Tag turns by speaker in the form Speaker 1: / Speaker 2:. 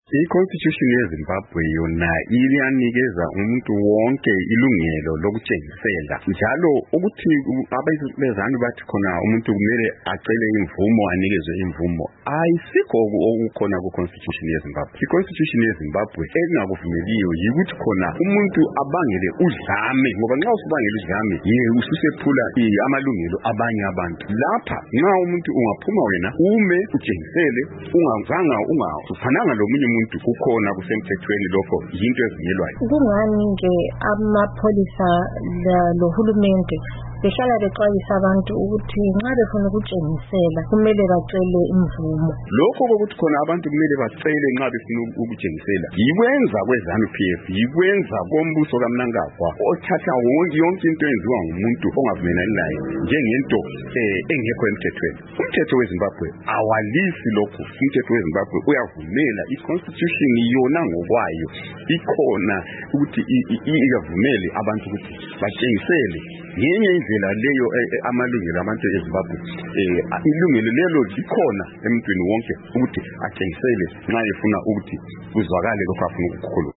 Speaker 1: I-Constitution yeZimbabwe yona iyanikeza umuntu wonke ilungelo lokutshengisela njalo ukuthi abezizwe bathi khona umuntu kumele acele imvumo anikezwe imvumo ayisikho okukhona ku-Constitution yeZimbabwe. I-Constitution yeZimbabwe engakuvumeliyo yikuthi khona umuntu abangele udlame, ngoba nxa usubangela udlame ususephula amalungelo abanye abantu. Lapha nxa umuntu ungaphuma wena ume utshengisele ungafananga lomunye umuntu kukhona kusemthethweni lokho yinto evunyelwayo.
Speaker 2: Kungani nje amapholisa lohulumende behlala bexwayisa abantu ukuthi nxa befuna ukutshengisela kumele bacele imvumo?
Speaker 1: Lokho kokuthi khona abantu kumele bacele nxa befuna ukutshengisela yikwenza kweZANU-PF, yikwenza kombuso kaMnangagwa othatha yonke into enziwa ngumuntu ongavumelani naye njengento engekho emthethweni. Umthetho weZimbabwe awalisi lokho. Umthetho weZimbabwe uyavumela. I-Constitution yona ngokwayo ikhona ukuthi iyavumele abantu ukuthi batshengisele ngenye indlela leyo amalungelo abantu eZimbabwe ilungelo lelo likhona emntwini wonke ukuthi atshengisele nxa efuna ukuthi kuzwakale lokho afuna ukukhuluma.